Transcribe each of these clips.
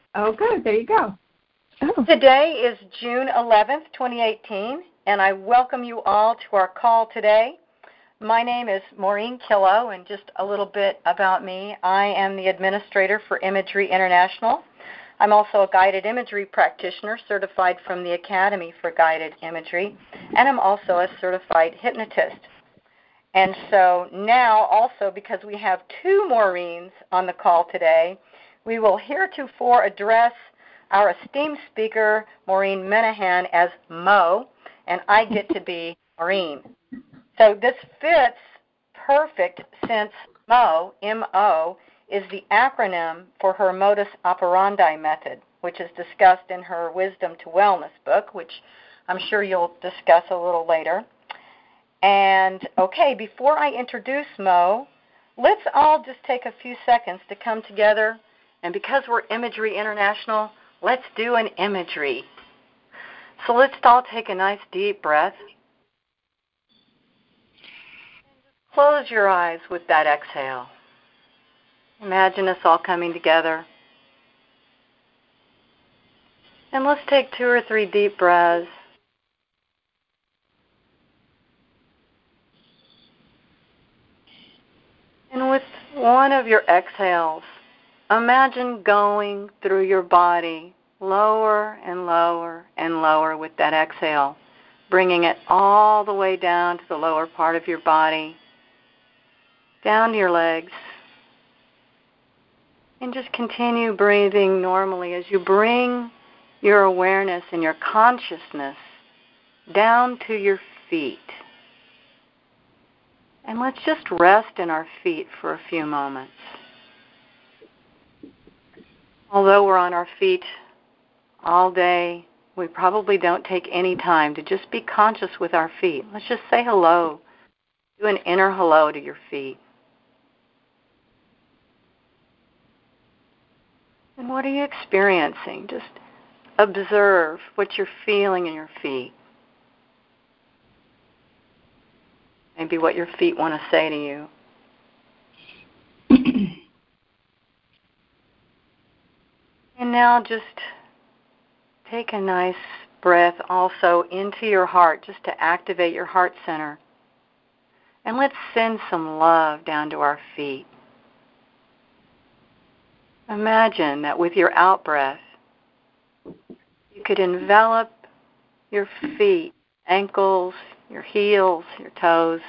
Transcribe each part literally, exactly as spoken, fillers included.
Oh, good. There you go. Oh. Today is June eleventh, twenty eighteen, and I welcome you all to our call today. My name is Maureen Killow, and just a little bit about me. I am the administrator for Imagery International. I'm also a guided imagery practitioner certified from the Academy for Guided Imagery, and I'm also a certified hypnotist. And so now also, because we have two Maureens on the call today, we will heretofore address our esteemed speaker, Maureen Minahan, as Mo, and I get to be Maureen. So this fits perfect since Mo, M O, is the acronym for her modus operandi method, which is discussed in her Wisdom to Wellness book, which I'm sure you'll discuss a little later. And, okay, before I introduce Mo, let's all just take a few seconds to come together. And because we're Imagery International, let's do an imagery. So let's all take a nice deep breath. Close your eyes with that exhale. Imagine us all coming together. And let's take two or three deep breaths. And with one of your exhales, imagine going through your body lower and lower and lower with that exhale, bringing it all the way down to the lower part of your body, down to your legs. And just continue breathing normally as you bring your awareness and your consciousness down to your feet. And let's just rest in our feet for a few moments. Although we're on our feet all day, we probably don't take any time to just be conscious with our feet. Let's just say hello. Do an inner hello to your feet. And what are you experiencing? Just observe what you're feeling in your feet. Maybe what your feet want to say to you. And now just take a nice breath also into your heart, just to activate your heart center. And let's send some love down to our feet. Imagine that with your out-breath, you could envelop your feet, ankles, your heels, your toes,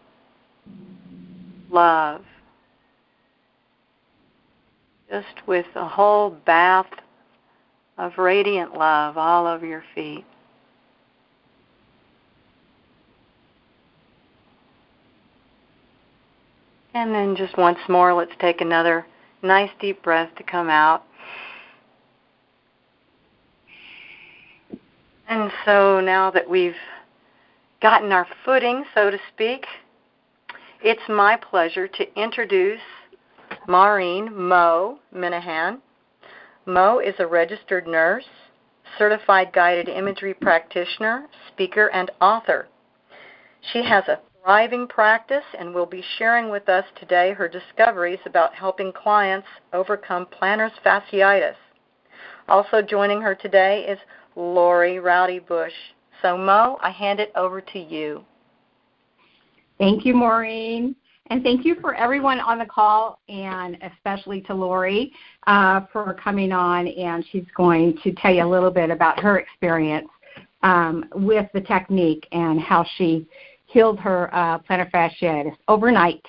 love. Just with a whole bath of radiant love all over your feet. And then just once more, let's take another nice deep breath to come out. And so now that we've gotten our footing, so to speak, it's my pleasure to introduce Maureen Mo Minahan. Mo is a registered nurse, certified guided imagery practitioner, speaker, and author. She has a thriving practice and will be sharing with us today her discoveries about helping clients overcome plantar fasciitis. Also joining her today is Lori Rowdy Bush. So, Mo, I hand it over to you. Thank you, Maureen. And thank you for everyone on the call, and especially to Lori uh, for coming on. And she's going to tell you a little bit about her experience um, with the technique and how she healed her uh, plantar fasciitis overnight.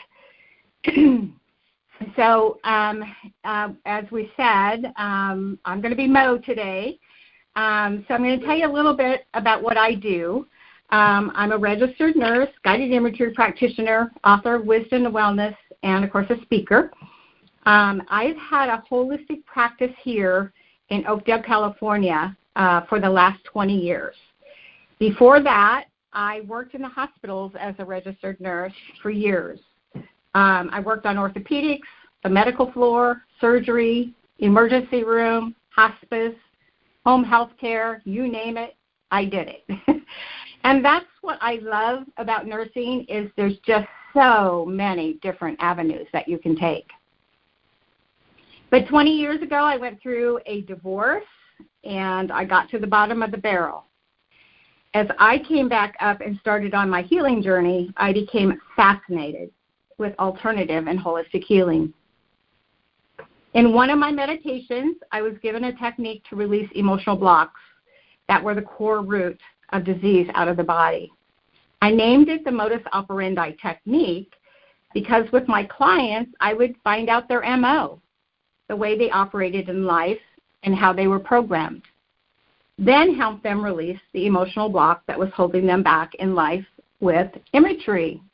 So um, uh, as we said, um, I'm going to be Mo today. Um, so I'm going to tell you a little bit about what I do. Um, I'm a registered nurse, guided imagery practitioner, author of Wisdom to Wellness, and, of course, a speaker. Um, I've had a holistic practice here in Oakdale, California, uh, for the last twenty years. Before that, I worked in the hospitals as a registered nurse for years. Um, I worked on orthopedics, the medical floor, surgery, emergency room, hospice, home health care, you name it, I did it. And that's what I love about nursing is there's just so many different avenues that you can take. But twenty years ago, I went through a divorce, and I got to the bottom of the barrel. As I came back up and started on my healing journey, I became fascinated with alternative and holistic healing. In one of my meditations, I was given a technique to release emotional blocks that were the core root of disease out of the body. I named it the modus operandi technique because with my clients, I would find out their M O, the way they operated in life and how they were programmed, then help them release the emotional block that was holding them back in life with imagery.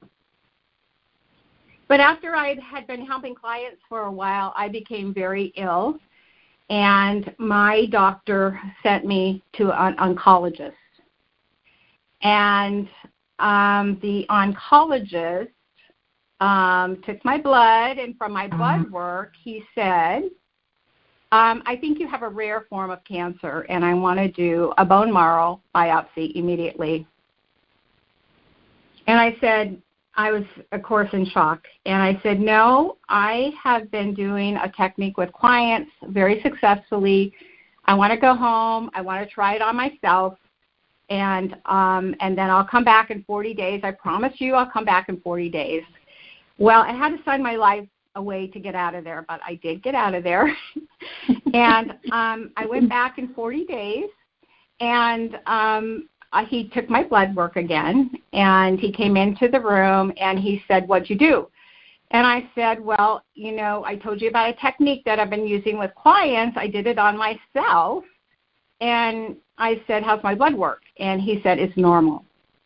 But after I had been helping clients for a while, I became very ill, and my doctor sent me to an oncologist. And um, the oncologist um, took my blood, and from my blood work, he said, um, I think you have a rare form of cancer, and I want to do a bone marrow biopsy immediately. And I said, I was, of course, in shock. And I said, no, I have been doing a technique with clients very successfully. I want to go home. I want to try it on myself. And um, and then I'll come back in forty days. I promise you I'll come back in forty days. Well, I had to sign my life away to get out of there, but I did get out of there. and um, I went back in forty days, and um, Uh, he took my blood work again, and he came into the room, and he said, what'd you do? And I said, well, you know, I told you about a technique that I've been using with clients. I did it on myself. And I said, how's my blood work? And he said, it's normal.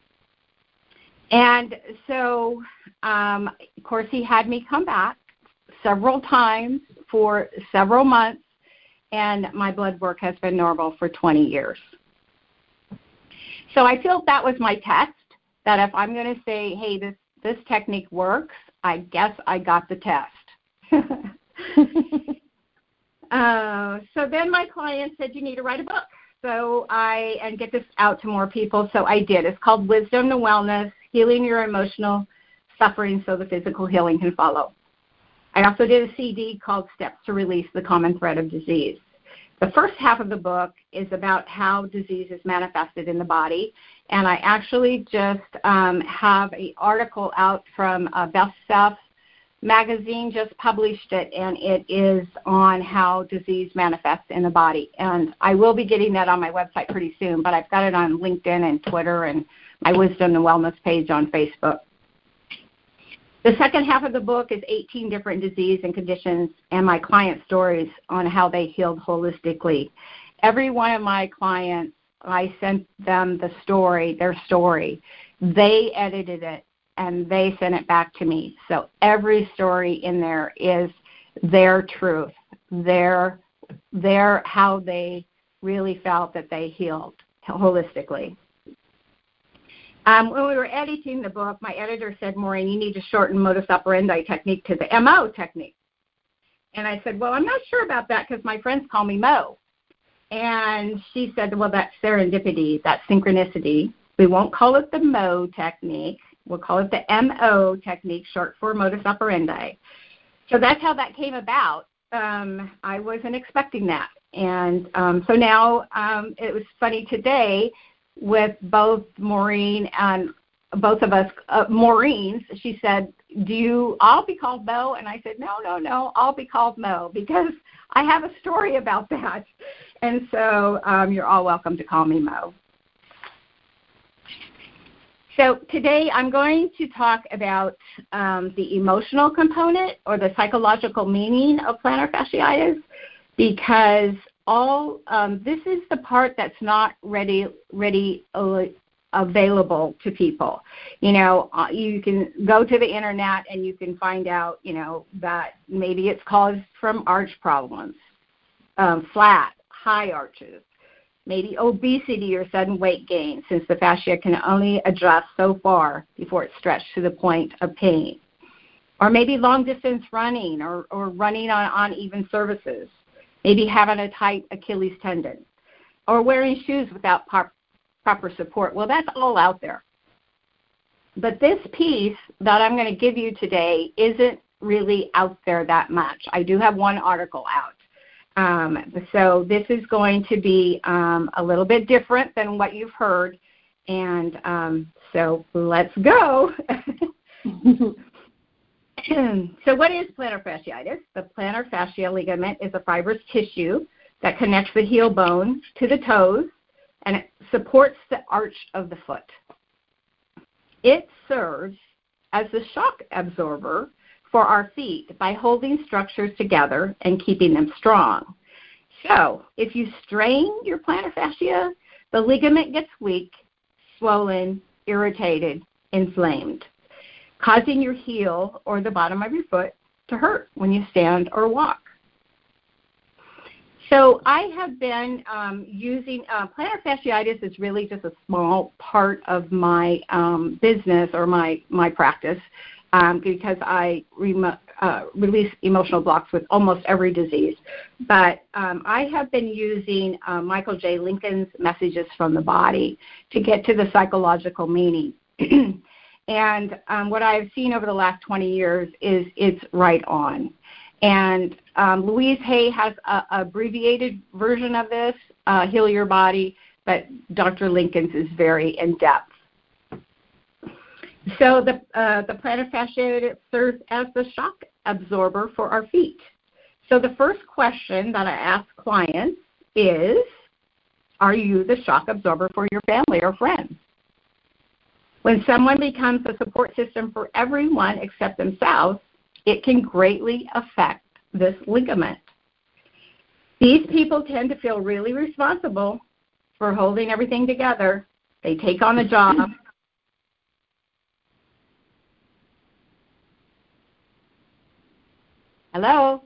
And so, um, of course, he had me come back several times for several months, and my blood work has been normal for twenty years. So I feel that was my test, that if I'm going to say, hey, this, this technique works, I guess I got the test. uh, so then my client said, you need to write a book. So I, and get this out to more people. So I did. It's called Wisdom to Wellness, Healing Your Emotional Suffering so the Physical Healing Can Follow. I also did a C D called Steps to Release the Common Thread of Disease. The first half of the book is about how disease is manifested in the body, and I actually just um, have an article out from uh, Best Stuff magazine, just published it, and it is on how disease manifests in the body. And I will be getting that on my website pretty soon, but I've got it on LinkedIn and Twitter and my Wisdom and Wellness page on Facebook. The second half of the book is eighteen different disease and conditions and my client stories on how they healed holistically. Every one of my clients, I sent them the story, their story. They edited it, and they sent it back to me. So every story in there is their truth, their, their how they really felt that they healed holistically. Um, when we were editing the book, my editor said, Maureen, you need to shorten modus operandi technique to the M O technique. And I said, well, I'm not sure about that because my friends call me Mo. And she said, well, that's serendipity, that's synchronicity. We won't call it the Mo technique. We'll call it the M O technique, short for modus operandi. So that's how that came about. Um, I wasn't expecting that. And um, so now um, it was funny today, with both Maureen and both of us, uh, Maureen's, she said, do you all be called Mo? And I said, no, no, no, I'll be called Mo because I have a story about that. And so um, you're all welcome to call me Mo. So today I'm going to talk about um, the emotional component or the psychological meaning of plantar fasciitis, because all um, this is the part that's not ready ready uh, available to people. You know, uh, you can go to the internet and you can find out, you know, that maybe it's caused from arch problems, um, flat, high arches, maybe obesity or sudden weight gain, since the fascia can only adjust so far before it's stretched to the point of pain, or maybe long distance running or, or running on uneven surfaces. Maybe having a tight Achilles tendon, or wearing shoes without par- proper support. Well, that's all out there. But this piece that I'm going to give you today isn't really out there that much. I do have one article out. Um, so this is going to be um, a little bit different than what you've heard. And um, so let's go. So what is plantar fasciitis? The plantar fascia ligament is a fibrous tissue that connects the heel bone to the toes, and it supports the arch of the foot. It serves as the shock absorber for our feet by holding structures together and keeping them strong. So if you strain your plantar fascia, the ligament gets weak, swollen, irritated, inflamed, causing your heel or the bottom of your foot to hurt when you stand or walk. So I have been um, using, uh, plantar fasciitis is really just a small part of my um, business or my, my practice um, because I rem- uh, release emotional blocks with almost every disease. But um, I have been using uh, Michael J. Lincoln's Messages from the Body to get to the psychological meaning. And um, what I've seen over the last twenty years is it's right on. And um, Louise Hay has an abbreviated version of this, uh, Heal Your Body, but Doctor Lincoln's is very in-depth. So the, uh, the plantar fasciitis serves as the shock absorber for our feet. So the first question that I ask clients is, are you the shock absorber for your family or friends? When someone becomes a support system for everyone except themselves, it can greatly affect this ligament. These people tend to feel really responsible for holding everything together. They take on the job. Hello?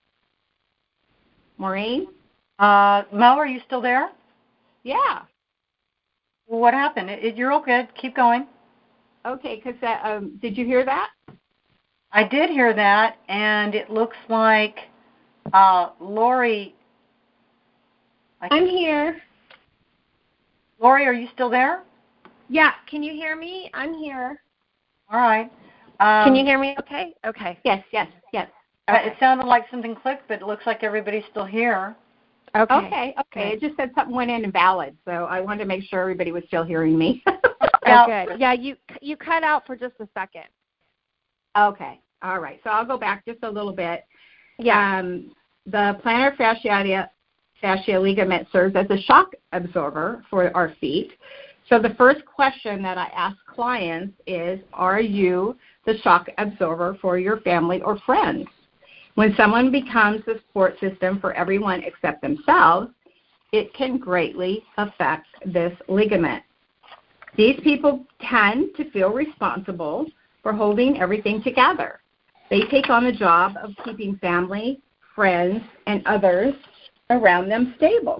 Maureen? Uh, Mel, are you still there? Yeah. What happened? It, it, you're all good. Keep going. Okay, because um, did you hear that? I did hear that, and it looks like uh, Lori. I I'm here. Lori, are you still there? Yeah, can you hear me? I'm here. All right. Um, Can you hear me okay? Okay. Yes, yes, yes. Uh, Okay. It sounded like something clicked, but it looks like everybody's still here. Okay. Okay, okay. It just said something went in invalid, so I wanted to make sure everybody was still hearing me. Oh, good. Yeah, you you cut out for just a second. Okay, all right. So I'll go back just a little bit. Yeah. Um, the plantar fascia, fascia ligament serves as a shock absorber for our feet. So the first question that I ask clients is, are you the shock absorber for your family or friends? When someone becomes the support system for everyone except themselves, it can greatly affect this ligament. These people tend to feel responsible for holding everything together. They take on the job of keeping family, friends, and others around them stable.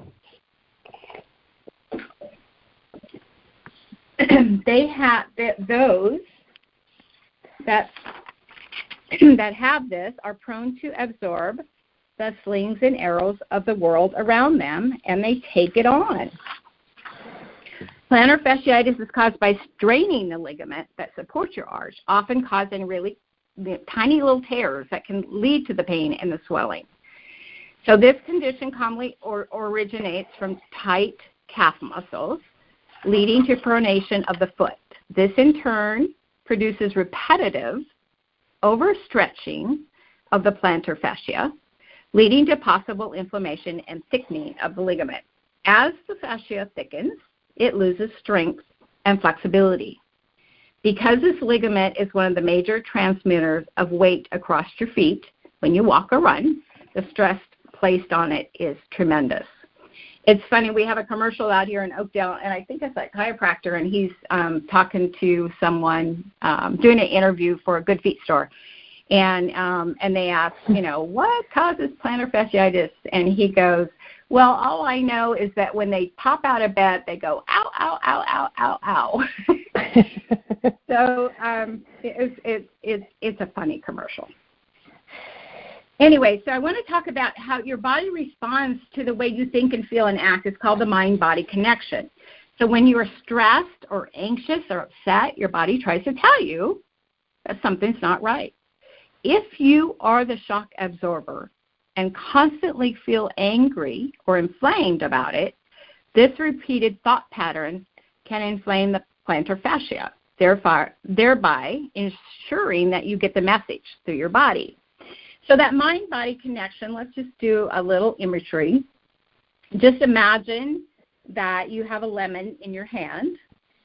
They have those that that have this are prone to absorb the slings and arrows of the world around them, and they take it on. Plantar fasciitis is caused by straining the ligament that supports your arch, often causing really tiny little tears that can lead to the pain and the swelling. So this condition commonly or, originates from tight calf muscles, leading to pronation of the foot. This in turn produces repetitive overstretching of the plantar fascia, leading to possible inflammation and thickening of the ligament. As the fascia thickens, it loses strength and flexibility. Because this ligament is one of the major transmitters of weight across your feet when you walk or run, the stress placed on it is tremendous. It's funny, we have a commercial out here in Oakdale, and I think it's a chiropractor, and he's um, talking to someone, um, doing an interview for a Good Feet store. And um, and they ask, you know, what causes plantar fasciitis? And he goes, well, all I know is that when they pop out of bed, they go, ow, ow, ow, ow, ow, ow. So um, it's, it's, it's, it's a funny commercial. Anyway, so I want to talk about how your body responds to the way you think and feel and act. It's called the mind-body connection. So when you are stressed or anxious or upset, your body tries to tell you that something's not right. if you are the shock absorber and constantly feel angry or inflamed about it, this repeated thought pattern can inflame the plantar fascia, thereby, thereby ensuring that you get the message through your body. So that mind-body connection, let's just do a little imagery. Just imagine that you have a lemon in your hand.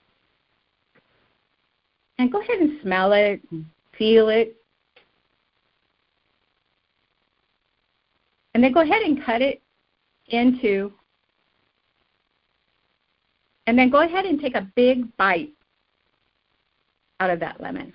And go ahead and smell it, feel it. And then go ahead and cut it into, and then go ahead and take a big bite out of that lemon.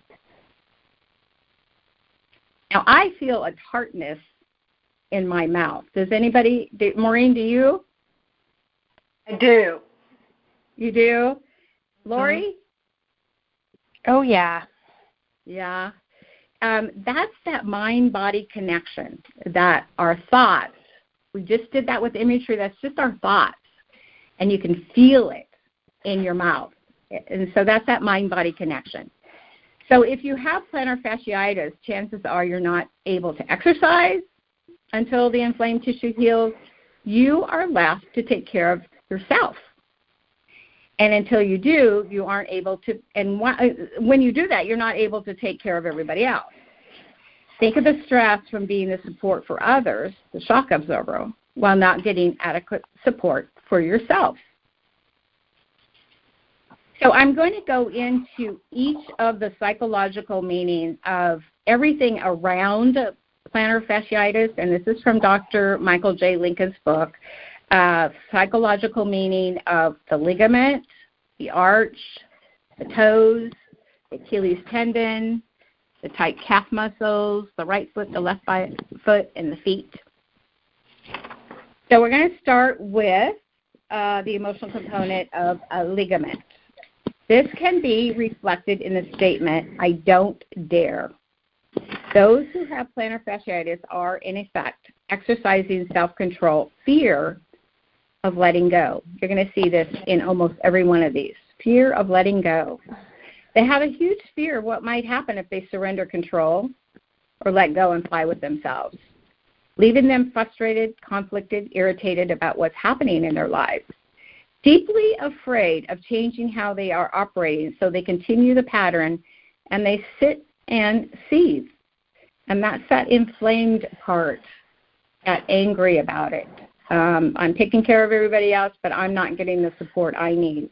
Now, I feel a tartness in my mouth. Does anybody, do, Maureen, do you? I do. You do? Lori? Mm-hmm. Oh, yeah. Yeah. Um, that's that mind-body connection, that our thoughts, we just did that with imagery, that's just our thoughts, and you can feel it in your mouth. And so that's that mind-body connection. So if you have plantar fasciitis, chances are you're not able to exercise until the inflamed tissue heals. You are left to take care of yourself. And until you do, you aren't able to, and when you do that, you're not able to take care of everybody else. Think of the stress from being the support for others, the shock absorber, while not getting adequate support for yourself. So I'm going to go into each of the psychological meaning of everything around plantar fasciitis, and this is from Doctor Michael J. Lincoln's book, uh, psychological meaning of the ligament, the arch, the toes, the Achilles tendon, the tight calf muscles, the right foot, the left foot, and the feet. So we're going to start with uh, the emotional component of a ligament. This can be reflected in the statement, I don't dare. Those who have plantar fasciitis are, in effect, exercising self-control, fear of letting go. You're going to see this in almost every one of these. Fear of letting go. They have a huge fear of what might happen if they surrender control or let go and fly with themselves, leaving them frustrated, conflicted, irritated about what's happening in their lives. Deeply afraid of changing how they are operating, so they continue the pattern and they sit and seethe. And that's that inflamed part, that angry about it. Um, I'm taking care of everybody else, but I'm not getting the support I need.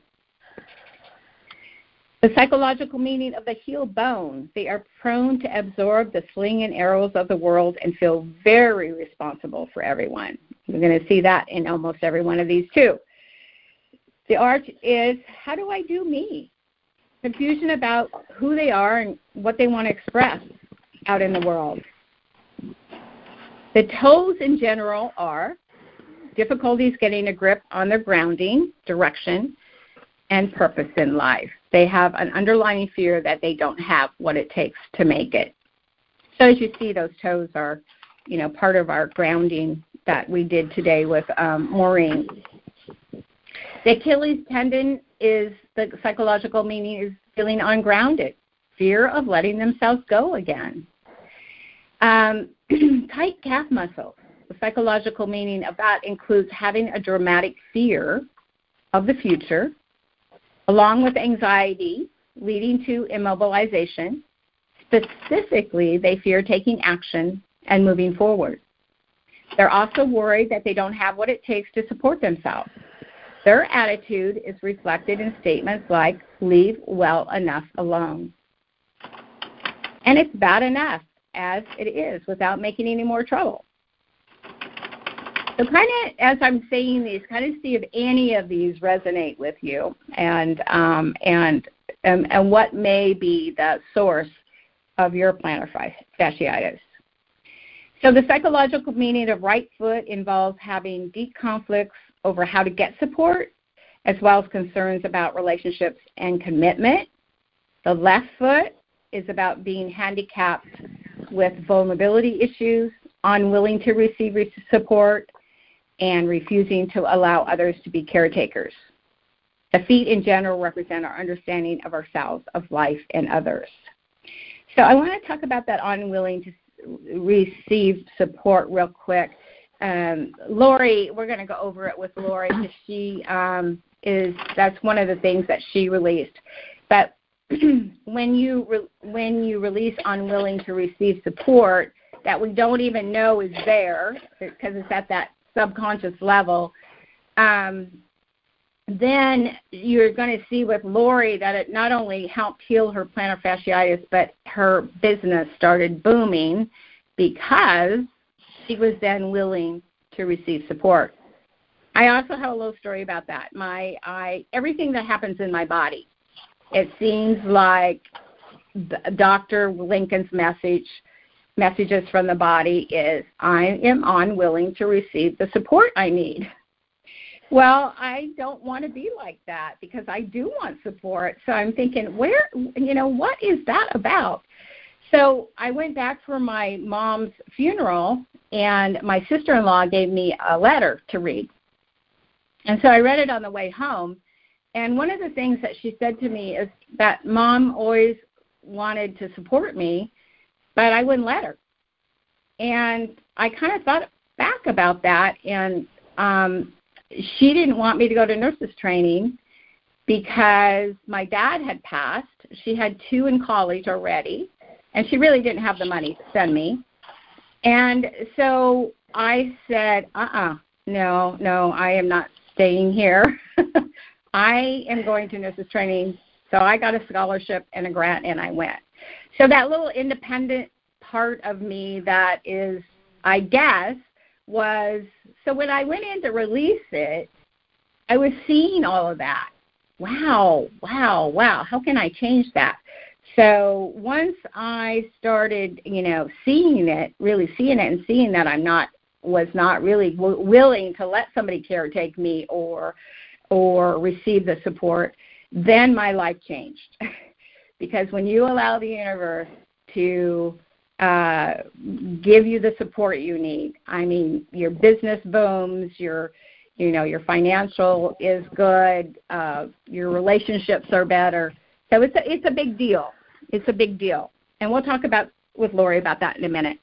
The psychological meaning of the heel bone, they are prone to absorb the sling and arrows of the world and feel very responsible for everyone. We're going to see that in almost every one of these too. The arch is, how do I do me? Confusion about who they are and what they want to express out in the world. The toes in general are difficulties getting a grip on their grounding, direction, and purpose in life. They have an underlying fear that they don't have what it takes to make it. So as you see, those toes are, you know, part of our grounding that we did today with um, Maureen. The Achilles tendon is, the psychological meaning is feeling ungrounded, fear of letting themselves go again. Um, tight calf muscles, the psychological meaning of that includes having a dramatic fear of the future, along with anxiety leading to immobilization. Specifically, they fear taking action and moving forward. They're also worried that they don't have what it takes to support themselves. Their attitude is reflected in statements like, leave well enough alone. And it's bad enough as it is without making any more trouble. So kind of, as I'm saying these, kind of see if any of these resonate with you and, um, and, and, and what may be the source of your plantar fasciitis. So the psychological meaning of right foot involves having deep conflicts over how to get support, as well as concerns about relationships and commitment. The left foot is about being handicapped with vulnerability issues, unwilling to receive support, and refusing to allow others to be caretakers. The feet in general represent our understanding of ourselves, of life, and others. So I want to talk about that unwilling to receive support real quick. Um, Lori, we're going to go over it with Lori because she um, is, that's one of the things that she released. But when you re- when you release unwilling to receive support that we don't even know is there because it's at that subconscious level, um, then you're going to see with Lori that it not only helped heal her plantar fasciitis, but her business started booming because she was then willing to receive support. I also have a little story about that. My, I, everything that happens in my body, it seems like Doctor Lincoln's message, messages from the body is, I am unwilling to receive the support I need. Well, I don't want to be like that because I do want support. So I'm thinking, where, you know, what is that about? So I went back for my mom's funeral, and my sister-in-law gave me a letter to read. And so I read it on the way home. And one of the things that she said to me is that Mom always wanted to support me, but I wouldn't let her. And I kind of thought back about that, and um, she didn't want me to go to nurses training because my dad had passed. She had two in college already, and she really didn't have the money to send me. And so I said, uh-uh, no, no, I am not staying here. I am going to nurses training. So I got a scholarship and a grant, and I went. So that little independent part of me that is, I guess, was, so when I went in to release it, I was seeing all of that. Wow, wow, wow, how can I change that? So once I started, you know, seeing it, really seeing it and seeing that I'm not, was not really w- willing to let somebody caretake me or, or receive the support, then my life changed. Because when you allow the universe to uh, give you the support you need, I mean, your business booms, your, you know, your financial is good, uh, your relationships are better. So it's a, it's a big deal. It's a big deal. And we'll talk about with Lori about that in a minute.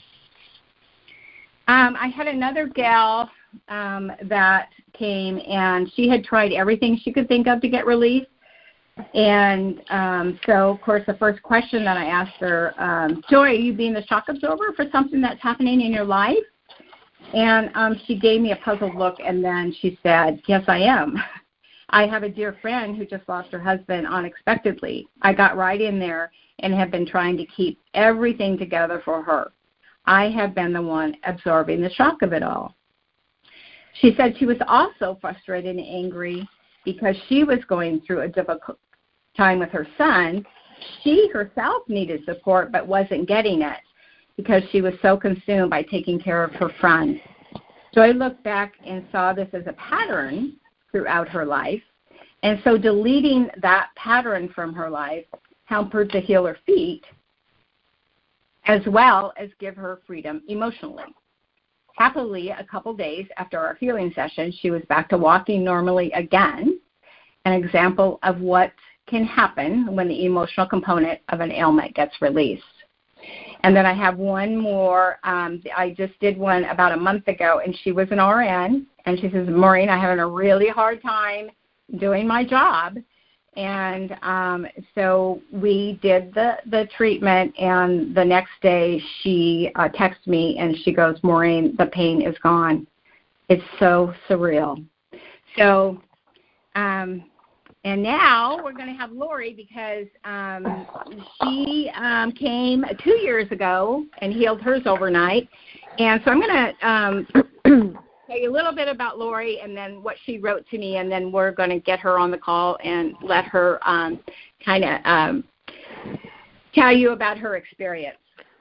Um, I had another gal um, that came, and she had tried everything she could think of to get relief. And um, so, of course, the first question that I asked her, um, Joy, are you being the shock absorber for something that's happening in your life? And um, she gave me a puzzled look, and then she said, yes, I am. I have a dear friend who just lost her husband unexpectedly. I got right in there and have been trying to keep everything together for her. I have been the one absorbing the shock of it all. She said she was also frustrated and angry because she was going through a difficult time with her son. She herself needed support but wasn't getting it because she was so consumed by taking care of her friend. So I looked back and saw this as a pattern throughout her life, and so deleting that pattern from her life helped her to heal her feet as well as give her freedom emotionally. Happily, a couple days after our healing session, she was back to walking normally again, an example of what can happen when the emotional component of an ailment gets released. And then I have one more. Um, I just did one about a month ago, and she was an R N, and she says, Maureen, I'm having a really hard time doing my job. And um, so we did the, the treatment, and the next day she uh, texted me, and she goes, Maureen, the pain is gone. It's so surreal. So, um, and now we're going to have Lori because um, she um, came two years ago and healed hers overnight. And so I'm going to um, tell you a little bit about Lori and then what she wrote to me, and then we're going to get her on the call and let her um, kind of um, tell you about her experience.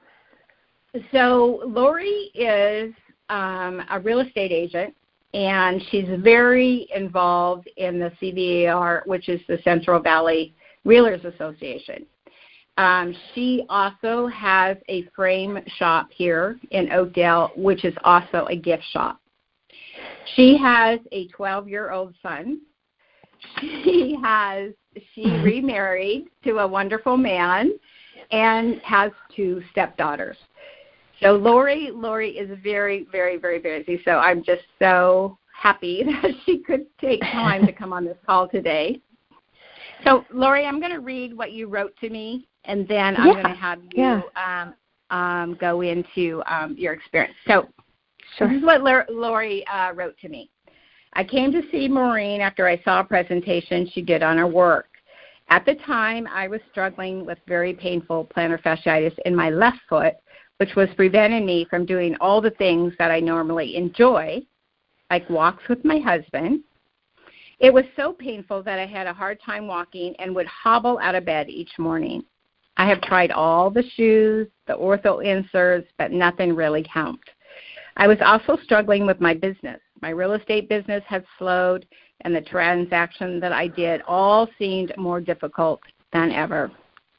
So Lori is um, a real estate agent, and she's very involved in the C V A R, which is the Central Valley Realtors Association. Um, she also has a frame shop here in Oakdale, which is also a gift shop. She has a twelve-year-old son. She has she remarried to a wonderful man and has two stepdaughters. So Lori, Lori is very, very, very busy. So I'm just so happy that she could take time to come on this call today. So Lori, I'm going to read what you wrote to me, and then I'm yeah. going to have you yeah. um, um, go into um, your experience. So sure. This is what Lori uh, wrote to me. I came to see Maureen after I saw a presentation she did on her work. At the time, I was struggling with very painful plantar fasciitis in my left foot, which was preventing me from doing all the things that I normally enjoy, like walks with my husband. It was so painful that I had a hard time walking and would hobble out of bed each morning. I have tried all the shoes, the ortho inserts, but nothing really helped. I was also struggling with my business. My real estate business had slowed, and the transaction that I did all seemed more difficult than ever.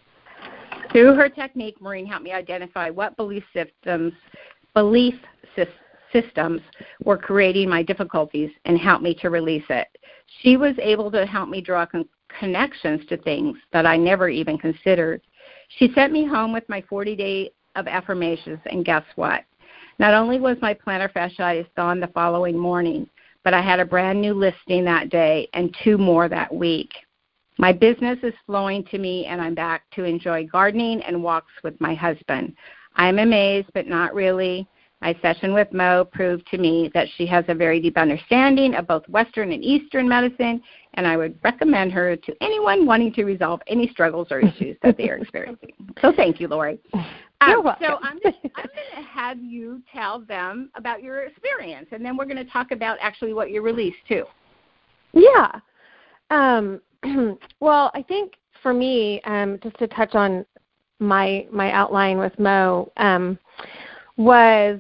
Through her technique, Maureen helped me identify what belief systems, belief systems were creating my difficulties and helped me to release it. She was able to help me draw con- connections to things that I never even considered. She sent me home with my forty day of affirmations, and guess what? Not only was my plantar fasciitis gone the following morning, but I had a brand new listing that day and two more that week. My business is flowing to me, and I'm back to enjoy gardening and walks with my husband. I'm amazed, but not really. My session with Mo proved to me that she has a very deep understanding of both Western and Eastern medicine, and I would recommend her to anyone wanting to resolve any struggles or issues that they are experiencing. So thank you, Lori. You're Um, welcome. so I'm just, I'm going to have you tell them about your experience, and then we're going to talk about actually what you released too. Yeah. Um, well, I think for me, um, just to touch on my my outline with Mo, um, was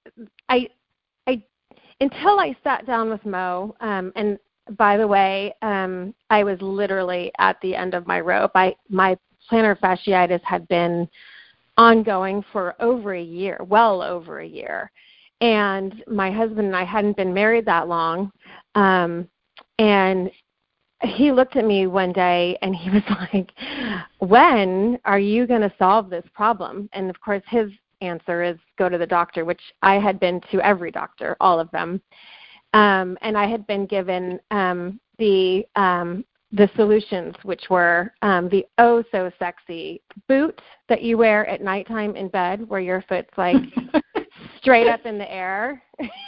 I I until I sat down with Mo, um, and by the way, um, I was literally at the end of my rope. I my plantar fasciitis had been ongoing for over a year, well over a year. And my husband and I hadn't been married that long. Um, and he looked at me one day and he was like, when are you going to solve this problem? And of course, his answer is go to the doctor, which I had been to every doctor, all of them. Um, and I had been given um, the um, the solutions, which were um, the oh so sexy boot that you wear at nighttime in bed, where your foot's like straight up in the air.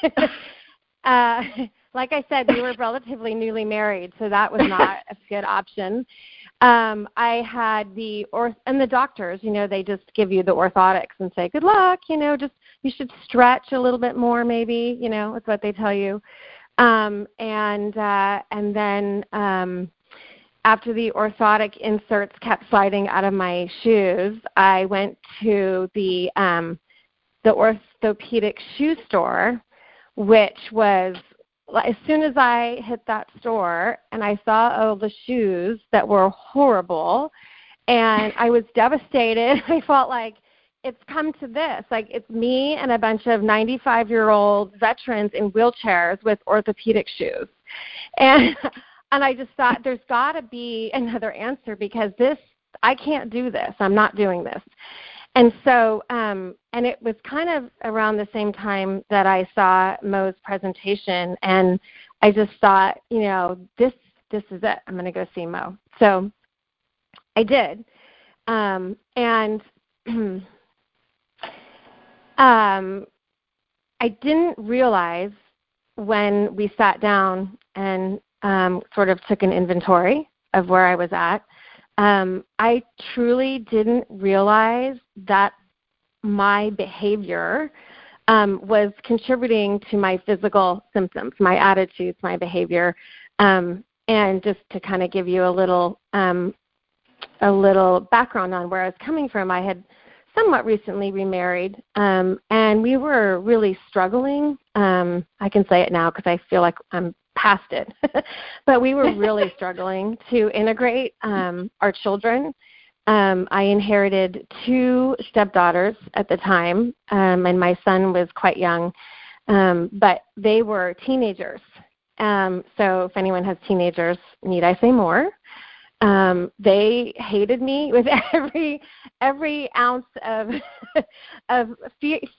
uh, like I said, we were relatively newly married, so that was not a good option. Um, I had the orth and the doctors, you know, they just give you the orthotics and say, good luck, you know, just you should stretch a little bit more, maybe, you know, that's what they tell you. Um, and uh, and then um, after the orthotic inserts kept sliding out of my shoes, I went to the um, the orthopedic shoe store, which was, as soon as I hit that store and I saw all the shoes that were horrible, and I was devastated. I felt like it's come to this. Like, it's me and a bunch of ninety-five-year-old veterans in wheelchairs with orthopedic shoes. And and I just thought there's got to be another answer, because this, I can't do this. I'm not doing this. And so, um, and it was kind of around the same time that I saw Mo's presentation, and I just thought, you know, this this is it. I'm going to go see Mo. So I did, um, and um, I didn't realize when we sat down and um, sort of took an inventory of where I was at. Um, I truly didn't realize that my behavior um, was contributing to my physical symptoms, my attitudes, my behavior. Um, and just to kind of give you a little um, a little background on where I was coming from, I had somewhat recently remarried, um, and we were really struggling. Um, I can say it now because I feel like I'm past it, but we were really struggling to integrate um, our children. Um, I inherited two stepdaughters at the time, um, and my son was quite young, um, but they were teenagers. Um, so if anyone has teenagers, need I say more? Um, they hated me with every every ounce of of fe-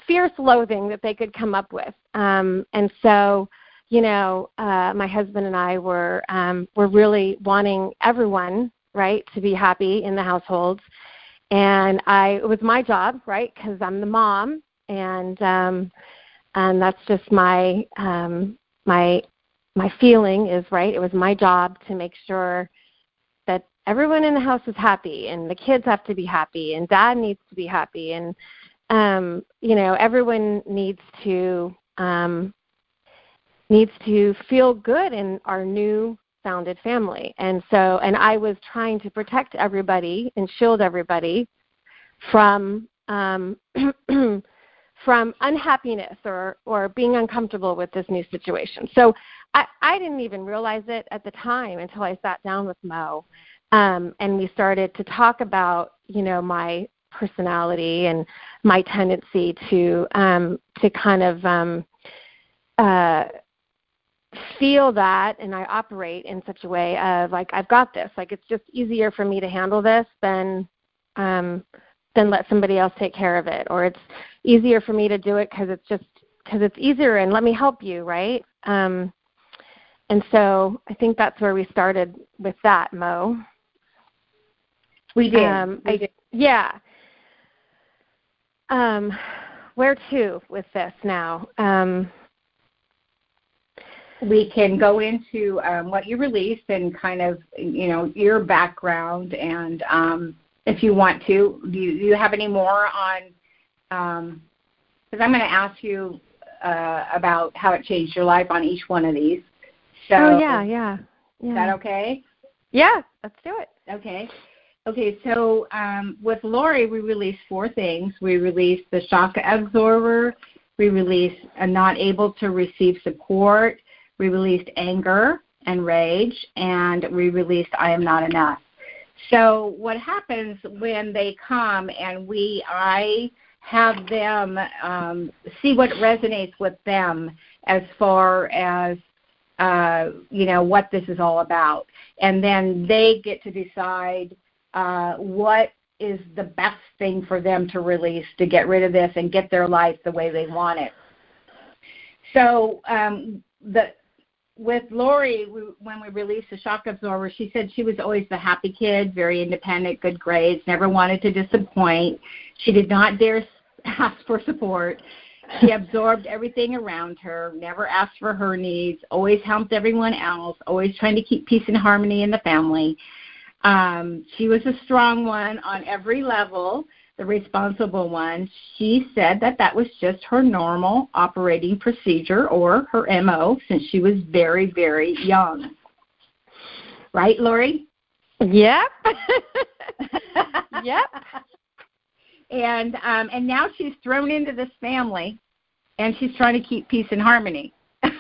fierce loathing that they could come up with. Um, and so, you know, uh, my husband and I were um, were really wanting everyone, right, to be happy in the households. And I, it was my job, right, because I'm the mom, and um, and that's just my um, my my feeling is, right. It was my job to make sure that everyone in the house is happy, and the kids have to be happy, and Dad needs to be happy, and um, you know, everyone needs to um, needs to feel good in our new founded family. And so, and I was trying to protect everybody and shield everybody from um, from unhappiness or, or being uncomfortable with this new situation. So I, I didn't even realize it at the time until I sat down with Mo, um, and we started to talk about, you know, my personality and my tendency to um, to kind of um, uh, feel that, and I operate in such a way of like, I've got this. Like, it's just easier for me to handle this than um, than let somebody else take care of it, or it's easier for me to do it because it's just because it's easier, and let me help you, right? Um, and so I think that's where we started with that, Mo. We did. Um, we I, did. Yeah. Um, where to with this now? Um, we can go into um, what you released and kind of, you know, your background, and um, if you want to, do you, do you have any more on, because um, I'm going to ask you uh, about how it changed your life on each one of these. So, oh, yeah, yeah, yeah. Is that okay? Yeah, let's do it. Okay. Okay, so um, with Lori, we released four things. We released the shock absorber. We released a not able to receive support. We released anger and rage, and we released I am not enough. So what happens when they come and we, I have them um, see what resonates with them as far as, uh, you know, what this is all about. And then they get to decide uh, what is the best thing for them to release to get rid of this and get their life the way they want it. So um, the with Lori, we, when we released the shock absorber, she said she was always the happy kid, very independent, good grades, never wanted to disappoint. She did not dare ask for support. She absorbed everything around her, never asked for her needs, always helped everyone else, always trying to keep peace and harmony in the family. Um, she was a strong one on every level, the responsible one. She said that that was just her normal operating procedure, or her M O, since she was very, very young. Right, Lori? Yep. Yep. And um, and now she's thrown into this family, and she's trying to keep peace and harmony.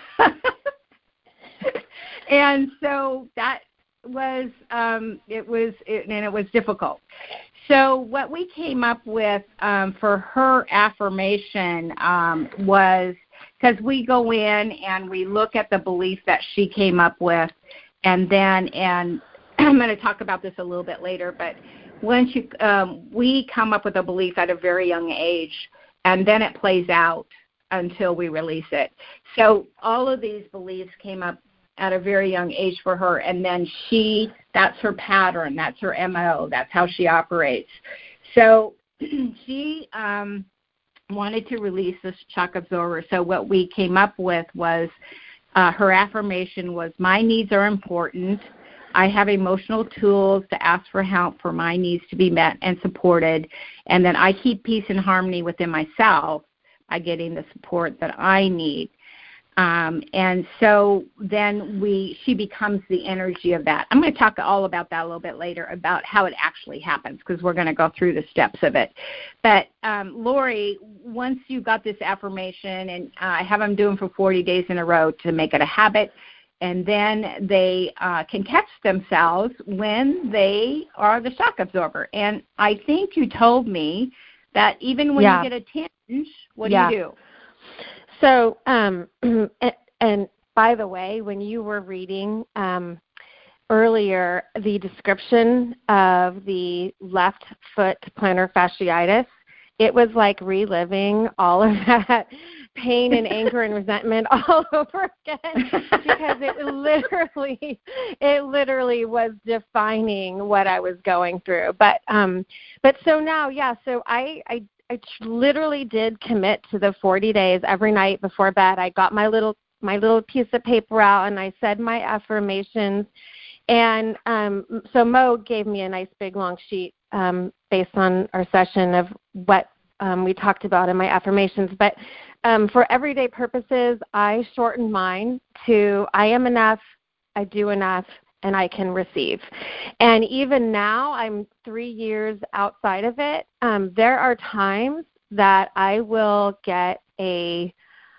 And so that was um, it was it, and it was difficult. So what we came up with um, for her affirmation um, was, because we go in and we look at the belief that she came up with, and then, and I'm going to talk about this a little bit later, but once you, um, we come up with a belief at a very young age, and then it plays out until we release it. So all of these beliefs came up at a very young age for her, and then she, that's her pattern, that's her M O, that's how she operates. So she um, wanted to release this shock absorber. So what we came up with was uh, her affirmation was, my needs are important. I have emotional tools to ask for help for my needs to be met and supported, and then I keep peace and harmony within myself by getting the support that I need. Um, and so then we, she becomes the energy of that. I'm going to talk all about that a little bit later, about how it actually happens, because we're going to go through the steps of it. But um, Lori, once you got this affirmation, and uh, I have them doing for forty days in a row to make it a habit, and then they uh, can catch themselves when they are the shock absorber. And I think you told me that even when yeah. you get a tinge, what yeah. do you do? So, um, and, and by the way, when you were reading um, earlier the description of the left foot plantar fasciitis, it was like reliving all of that pain and anger and resentment all over again, because it literally, it literally was defining what I was going through. But, um, but so now, yeah, so I, I, I literally did commit to the forty days. Every night before bed, I got my little, my little piece of paper out and I said my affirmations. And um, so Mo gave me a nice big long sheet um, based on our session of what um, we talked about in my affirmations. But um, for everyday purposes, I shortened mine to I am enough, I do enough, and I can receive. And even now, I'm three years outside of it. Um, there are times that I will get a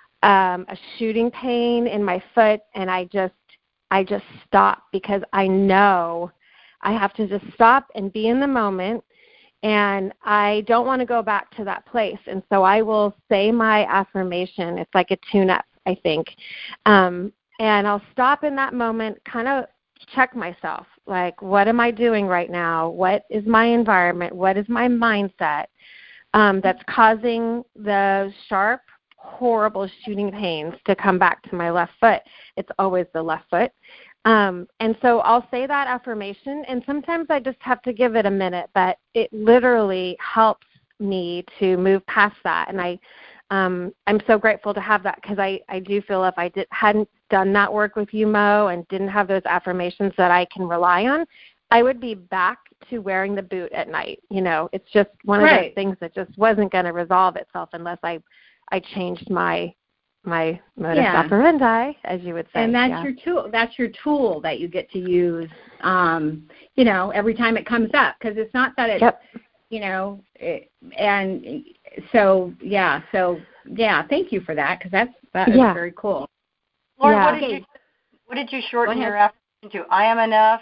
um, a shooting pain in my foot, and I just I just stop, because I know I have to just stop and be in the moment, and I don't want to go back to that place. And so I will say my affirmation. It's like a tune-up, I think. Um, and I'll stop in that moment, kind of check myself, like, what am I doing right now? What is my environment? What is my mindset um, that's causing the sharp, horrible shooting pains to come back to my left foot? It's always the left foot. Um, and so I'll say that affirmation, and sometimes I just have to give it a minute, but it literally helps me to move past that. And I, um, I'm so grateful to have that, because I, I do feel if I did, hadn't done that work with you, Mo, and didn't have those affirmations that I can rely on, I would be back to wearing the boot at night. You know, it's just one of Right. those things that just wasn't going to resolve itself unless I I changed my my modus Yeah. operandi, as you would say. And that's yeah. your tool. That's your tool that you get to use, um, you know, every time it comes up, because it's not that it's, Yep. you know, it, and so, yeah, so, yeah, thank you for that, because that's, that is Yeah. very cool. Lauren, Yeah. what did Okay. you what did you shorten Go ahead. your affirmation to? I am enough.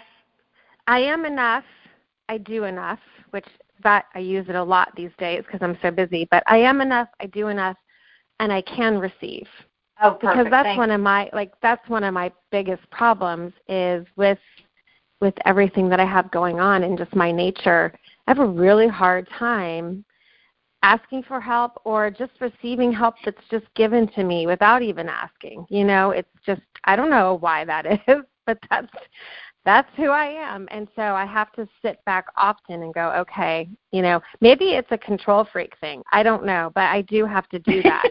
I am enough. I do enough, which that I use it a lot these days because I'm so busy. But I am enough. I do enough, and I can receive. Oh, perfect. Because that's Thank one of my like that's one of my biggest problems is with with everything that I have going on and just my nature. I have a really hard time asking for help or just receiving help that's just given to me without even asking. You know, it's just I don't know why that is, but that's that's who I am. And so I have to sit back often and go, okay, you know, maybe it's a control freak thing. I don't know, but I do have to do that.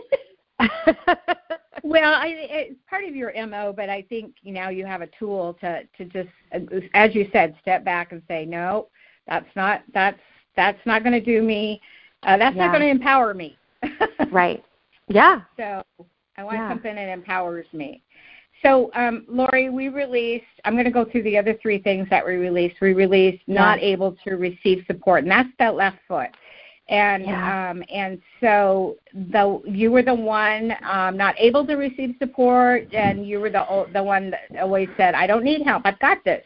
Well, I, it's part of your M O, but I think, you know, you have a tool to, to just, as you said, step back and say, no, that's not, that's, that's not going to do me. Uh, that's Yeah. not going to empower me. Right. Yeah. So I want Yeah. something that empowers me. So, um, Lori, we released, I'm going to go through the other three things that we released. We released Yeah. not able to receive support, and that's that left foot. And Yeah. um, and so the you were the one um, not able to receive support, and you were the the one that always said, "I don't need help. I've got this."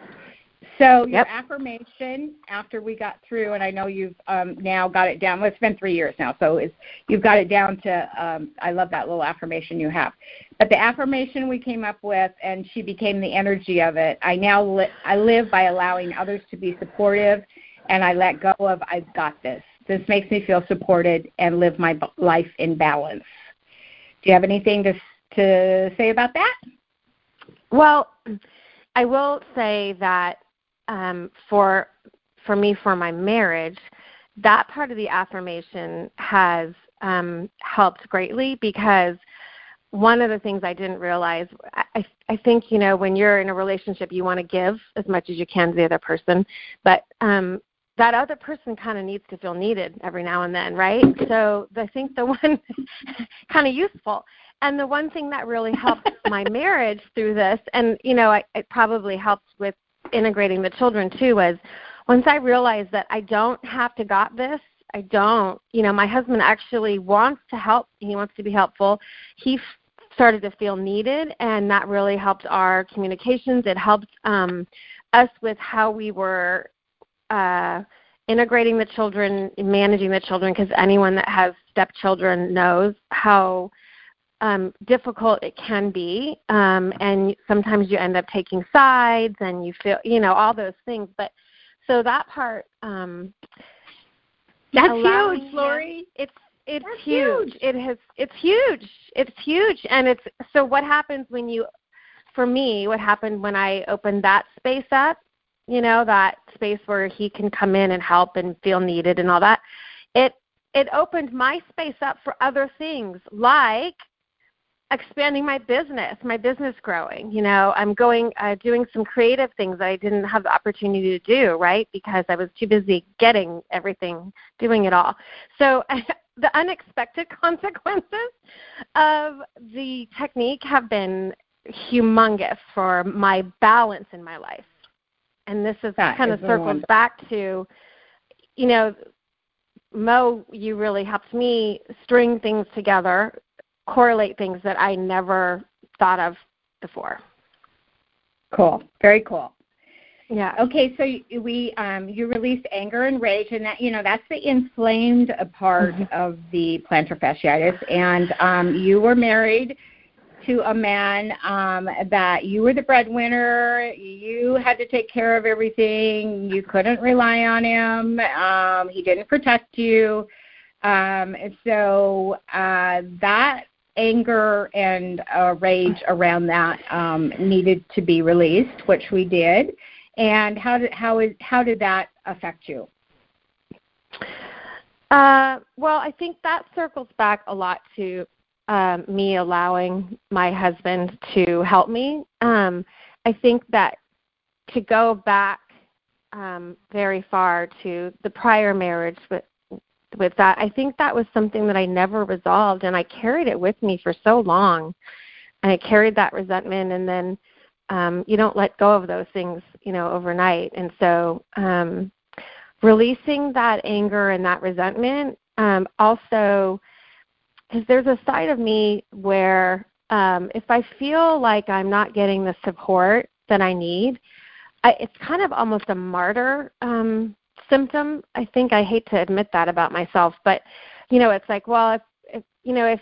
So your Yep. affirmation after we got through, and I know you've um, now got it down. Well, it's been three years now, so it's, you've got it down to. Um, I love that little affirmation you have. But the affirmation we came up with, and she became the energy of it. I now li- I live by allowing others to be supportive, and I let go of I've got this. This makes me feel supported and live my b- life in balance. Do you have anything to to say about that? Well, I will say that um, for for me, for my marriage, that part of the affirmation has um, helped greatly because one of the things I didn't realize, I, I think, you know, when you're in a relationship, you want to give as much as you can to the other person, but um, that other person kind of needs to feel needed every now and then, right? So I think the one kind of useful. And the one thing that really helped my marriage through this, and, you know, I, it probably helped with integrating the children too, was once I realized that I don't have to got this, I don't, you know, my husband actually wants to help. He wants to be helpful. He f- started to feel needed, and that really helped our communications. It helped um, us with how we were uh, integrating the children, managing the children, because anyone that has stepchildren knows how Um, difficult it can be, um, and sometimes you end up taking sides and you feel, you know, all those things. But so that part, um, That's allowing huge, Lori. Him, it's it's That's huge. huge. It has it's huge. It's huge. And it's so what happens when you for me, what happened when I opened that space up, you know, that space where he can come in and help and feel needed and all that, it it opened my space up for other things like expanding my business, my business growing. You know, I'm going, uh, doing some creative things that I didn't have the opportunity to do, right, because I was too busy getting everything, doing it all. So the unexpected consequences of the technique have been humongous for my balance in my life. And this is that kind is of circles wonderful. back to, you know, Mo, you really helped me string things together, correlate things that I never thought of before. Cool. Very cool. Yeah. Okay, so we um, you released anger and rage, and that you know that's the inflamed part Mm-hmm. of the plantar fasciitis. And um, you were married to a man um, that you were the breadwinner. You had to take care of everything. You couldn't rely on him. Um, he didn't protect you. Um, and so uh, that anger and uh, rage around that um, needed to be released, which we did. And how did how is how did that affect you? Uh, well, I think that circles back a lot to um, me allowing my husband to help me. Um, I think that to go back um, very far to the prior marriage with with that, I think that was something that I never resolved, and I carried it with me for so long, and I carried that resentment, and then um, you don't let go of those things, you know, overnight, and so um, releasing that anger and that resentment um, also, because there's a side of me where um, if I feel like I'm not getting the support that I need, I, it's kind of almost a martyr um, symptom. I think I hate to admit that about myself, but you know, it's like, well, if, if you know, if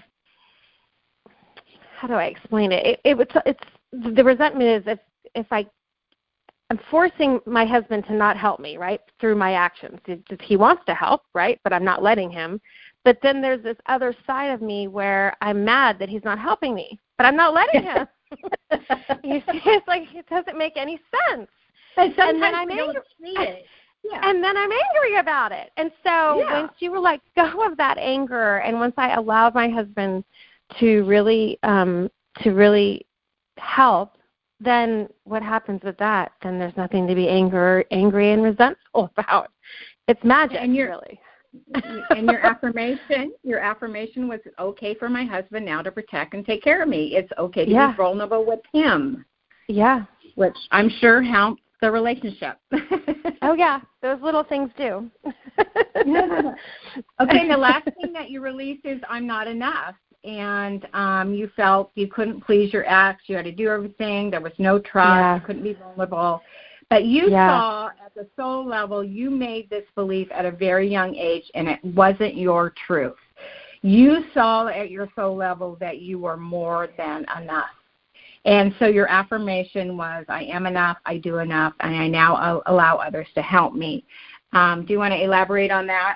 how do I explain it? It, it it's, it's the resentment is if if I I'm forcing my husband to not help me, right, through my actions. He wants to help, right, but I'm not letting him. But then there's this other side of me where I'm mad that he's not helping me, but I'm not letting him. You see, it's like it doesn't make any sense. And sometimes and then I'm we don't angry. see it. Yeah. And then I'm angry about it. And so Yeah. once you let go of that anger, and once I allowed my husband to really um, to really help, then what happens with that? Then there's nothing to be anger, angry and resentful about. It's magic, and your, really. And your affirmation, your affirmation was okay for my husband now to protect and take care of me. It's okay to yeah. be vulnerable with him. Yeah. Which I'm sure helped the relationship. Oh, yeah. Those little things do. Yeah. Okay, the last thing that you released is I'm not enough. And um, you felt you couldn't please your ex. You had to do everything. There was no trust. Yeah. You couldn't be vulnerable. But you yeah. saw at the soul level, you made this belief at a very young age, and it wasn't your truth. You saw at your soul level that you were more than enough. And so your affirmation was, I am enough, I do enough, and I now allow others to help me. Um, do you want to elaborate on that?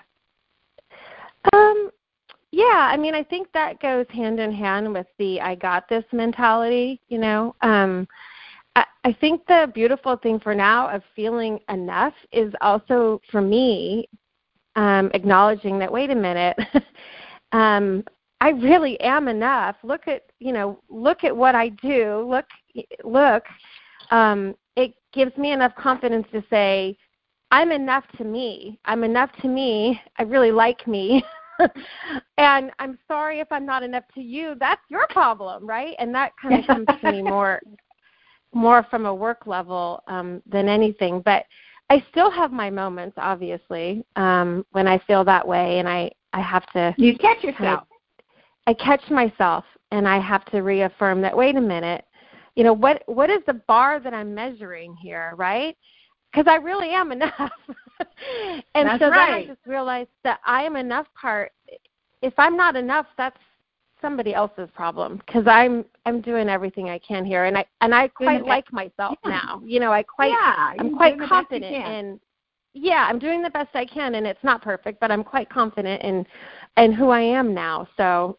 Um. Yeah, I mean, I think that goes hand in hand with the I got this mentality, you know. Um, I, I think the beautiful thing for now of feeling enough is also, for me, um, acknowledging that, wait a minute, um, I really am enough. Look at, you know, look at what I do. Look, look. Um, it gives me enough confidence to say, I'm enough to me. I'm enough to me. I really like me. And I'm sorry if I'm not enough to you. That's your problem, right? And that kind of comes to me more more from a work level um, than anything. But I still have my moments, obviously, um, when I feel that way, and I, I have to... You catch yourself. I, I catch myself, and I have to reaffirm that, wait a minute, you know, what what is the bar that I'm measuring here, right? Because I really am enough. And that's so right. then I just realized that I am enough part, if I'm not enough, that's somebody else's problem, because I'm I'm doing everything I can here, and I and I quite like myself yeah. now. You know, I quite yeah, I'm quite confident in yeah, I'm doing the best I can, and it's not perfect, but I'm quite confident in, in who I am now. So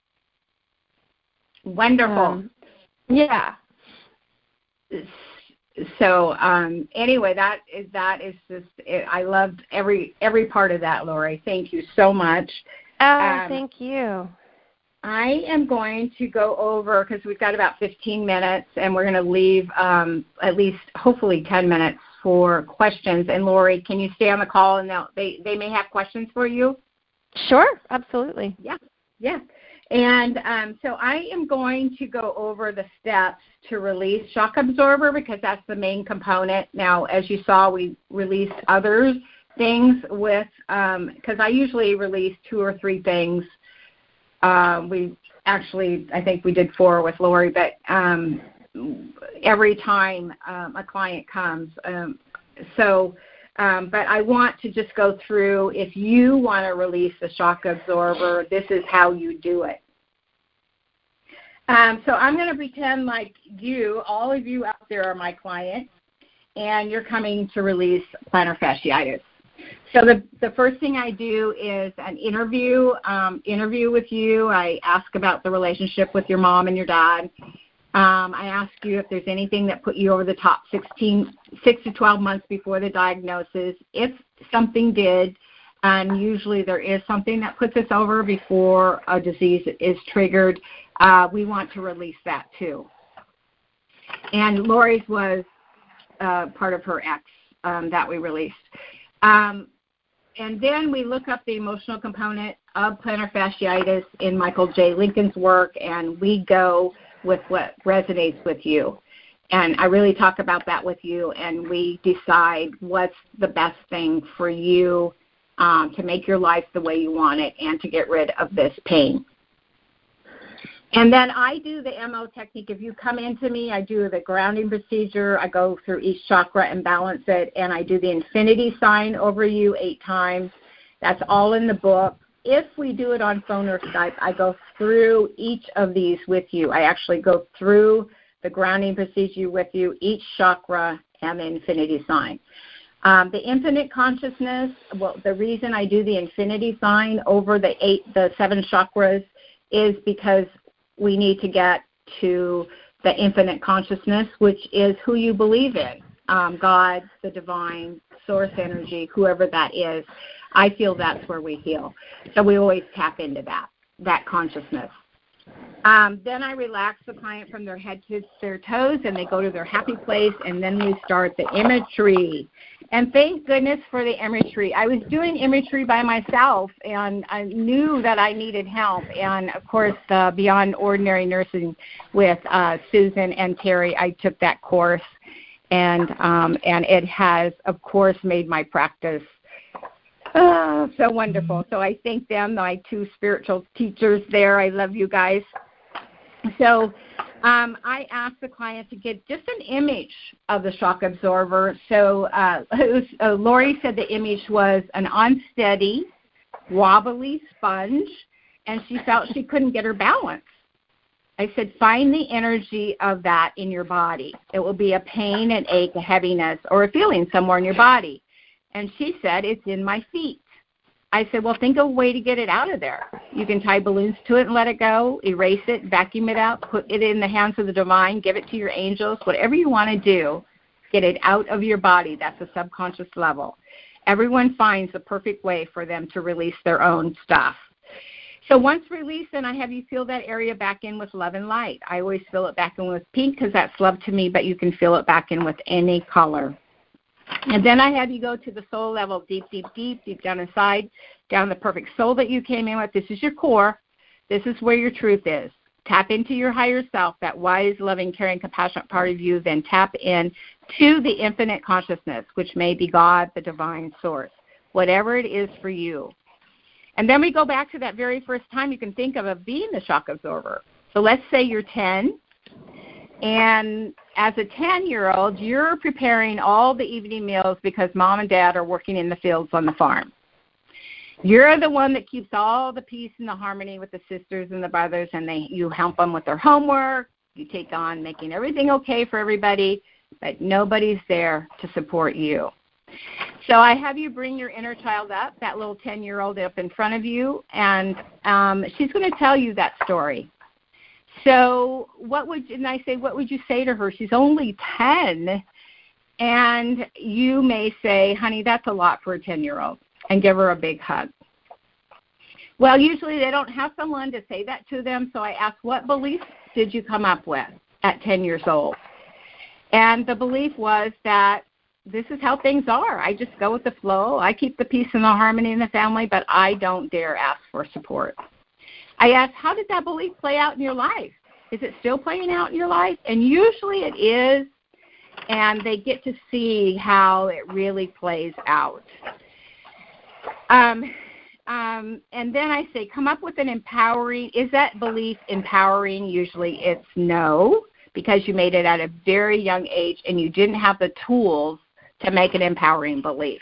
wonderful. Um, yeah. So um, anyway, that is that is just it, I loved every every part of that, Lori. Thank you so much. Oh, um, thank you. I am going to go over because we've got about fifteen minutes, and we're going to leave um, at least hopefully ten minutes for questions. And Lori, can you stay on the call? And they they may have questions for you. Sure, absolutely. Yeah, yeah. And um, so I am going to go over the steps to release shock absorber because that's the main component. Now, as you saw, we released other things with because um, I usually release two or three things. Uh, we actually, I think we did four with Lori, but um, every time um, a client comes. Um, so, um, but I want to just go through, if you want to release the shock absorber, this is how you do it. Um, so I'm going to pretend like you, all of you out there are my client, and you're coming to release plantar fasciitis. So the, the first thing I do is an interview, um, interview with you. I ask about the relationship with your mom and your dad. Um, I ask you if there's anything that put you over the top sixteen, six to twelve months before the diagnosis. If something did, and usually there is something that puts us over before a disease is triggered, uh, we want to release that too. And Lori's was uh, part of her ex um, that we released. Um, and then we look up the emotional component of plantar fasciitis in Michael J. Lincoln's work, and we go with what resonates with you. And I really talk about that with you, and we decide what's the best thing for you um, to make your life the way you want it and to get rid of this pain. And then I do the M O technique. If you come into me, I do the grounding procedure. I go through each chakra and balance it, and I do the infinity sign over you eight times. That's all in the book. If we do it on phone or Skype, I go through each of these with you. I actually go through the grounding procedure with you, each chakra and the infinity sign. Um, the infinite consciousness, well, the reason I do the infinity sign over the eight, the seven chakras is because we need to get to the infinite consciousness, which is who you believe in, um, God, the divine, source energy, whoever that is. I feel that's where we heal. So we always tap into that, that consciousness. Um, then I relax the client from their head to their toes, and they go to their happy place, and then we start the imagery. And thank goodness for the imagery. I was doing imagery by myself, and I knew that I needed help. And, of course, the Beyond Ordinary Nursing with uh, Susan and Terry, I took that course, and um, and it has, of course, made my practice oh, so wonderful. So I thank them, my two spiritual teachers there. I love you guys. So um, I asked the client to get just an image of the shock absorber. So uh, it was, uh, Lori said the image was an unsteady, wobbly sponge, and she felt she couldn't get her balance. I said, find the energy of that in your body. It will be a pain, an ache, a heaviness, or a feeling somewhere in your body. And she said, it's in my feet. I said, well, think of a way to get it out of there. You can tie balloons to it and let it go, erase it, vacuum it out, put it in the hands of the divine, give it to your angels, whatever you want to do, get it out of your body. That's a subconscious level. Everyone finds the perfect way for them to release their own stuff. So once released, then I have you fill that area back in with love and light. I always fill it back in with pink because that's love to me, but you can fill it back in with any color. And then I have you go to the soul level, deep, deep, deep, deep down inside, down the perfect soul that you came in with. This is your core. This is where your truth is. Tap into your higher self, that wise, loving, caring, compassionate part of you. Then tap in to the infinite consciousness, which may be God, the divine source, whatever it is for you. And then we go back to that very first time you can think of of being the shock absorber. So let's say you're ten. And as a ten-year-old, you're preparing all the evening meals because mom and dad are working in the fields on the farm. You're the one that keeps all the peace and the harmony with the sisters and the brothers, and they you help them with their homework. You take on making everything okay for everybody, but nobody's there to support you. So I have you bring your inner child up, that little ten-year-old up in front of you, and um, she's going to tell you that story. So what would, and I say, what would you say to her? She's only ten, and you may say, honey, that's a lot for a ten-year-old, and give her a big hug. Well, usually they don't have someone to say that to them, so I ask, what belief did you come up with at ten years old? And the belief was that this is how things are. I just go with the flow. I keep the peace and the harmony in the family, but I don't dare ask for support. I ask, how did that belief play out in your life? Is it still playing out in your life? And usually it is, and they get to see how it really plays out. Um, um, and then I say, come up with an empowering, is that belief empowering? Usually it's no, because you made it at a very young age and you didn't have the tools to make an empowering belief.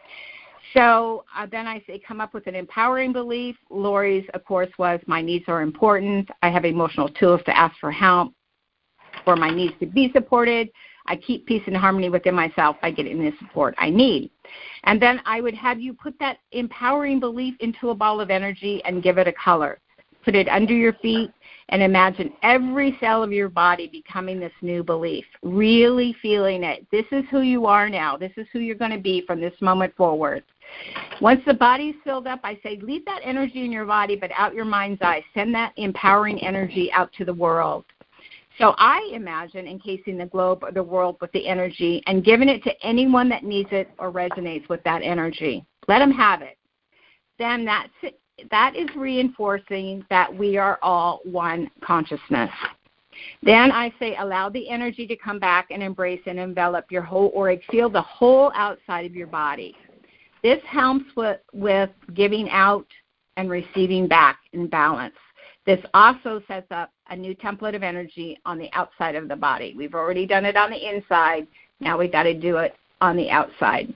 So uh, then I say, come up with an empowering belief. Lori's, of course, was my needs are important. I have emotional tools to ask for help, for my needs to be supported. I keep peace and harmony within myself by getting the support I need. And then I would have you put that empowering belief into a ball of energy and give it a color. Put it under your feet and imagine every cell of your body becoming this new belief, really feeling it. This is who you are now. This is who you're going to be from this moment forward. Once the body's filled up, I say leave that energy in your body, but out your mind's eye. Send that empowering energy out to the world. So I imagine encasing the globe or the world with the energy and giving it to anyone that needs it or resonates with that energy. Let them have it. Then that's it. That is reinforcing that we are all one consciousness. Then I say allow the energy to come back and embrace and envelop your whole auric field, the whole outside of your body. This helps with, with giving out and receiving back in balance. This also sets up a new template of energy on the outside of the body. We've already done it on the inside. Now we've got to do it on the outside.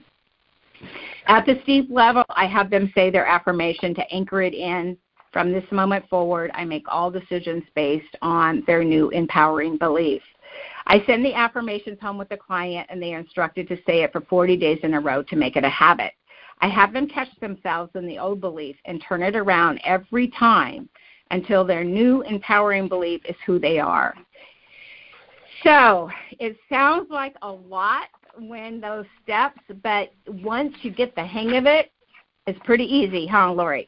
At the steep level, I have them say their affirmation to anchor it in. From this moment forward, I make all decisions based on their new empowering belief. I send the affirmations home with the client, and they are instructed to say it for forty days in a row to make it a habit. I have them catch themselves in the old belief and turn it around every time until their new empowering belief is who they are. So it sounds like a lot when those steps, but once you get the hang of it, it's pretty easy, huh, Lori?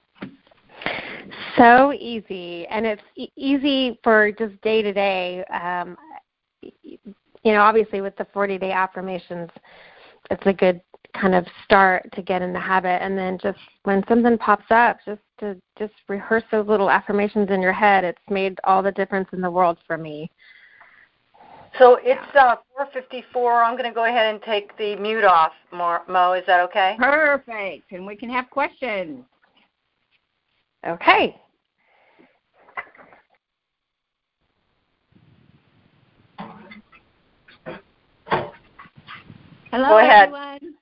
So easy, and it's e- easy for just day to day. Um, you know, obviously with the forty-day affirmations, it's a good kind of start to get in the habit, and then just when something pops up, just to just rehearse those little affirmations in your head. It's made all the difference in the world for me. So it's uh, four fifty-four. I'm going to go ahead and take the mute off, Mo. Is that okay? Perfect. And we can have questions. Okay. Hello, go ahead. everyone.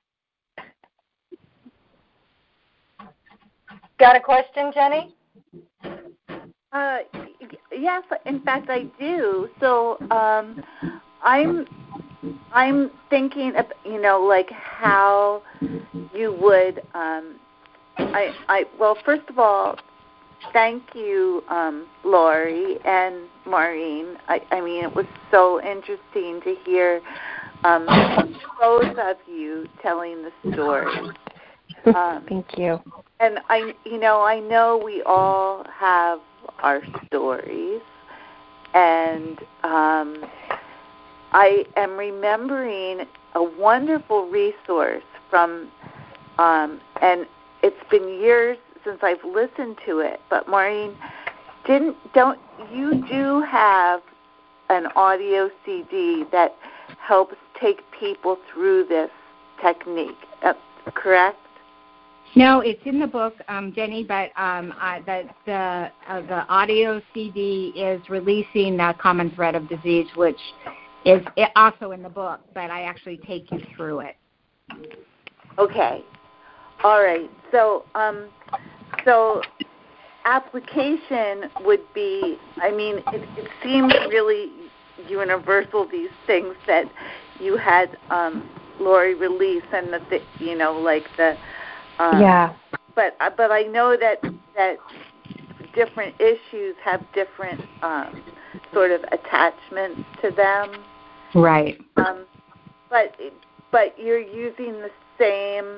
Got a question, Jenny? Uh, yes, in fact, I do. So um, I'm I'm thinking, of, you know, like how you would. Um, I I well, first of all, thank you, um, Lori and Maureen. I, I mean, it was so interesting to hear um, both of you telling the story. Um, Thank you. And I, you know, I know we all have our stories, and um, I am remembering a wonderful resource from, um, and it's been years since I've listened to it. But Maureen, didn't don't you do have an audio C D that helps take people through this technique? Uh, correct? No, it's in the book, um, Jenny, but um, I, the the, uh, the audio C D is releasing the Common Thread of Disease, which is also in the book, but I actually take you through it. Okay. All right. So, um, so application would be, I mean, it, it seems really universal, these things that you had um, Lori, release and the, th- you know, like the. Um, yeah. But but I know that that different issues have different um, sort of attachments to them. Right. Um, but but you're using the same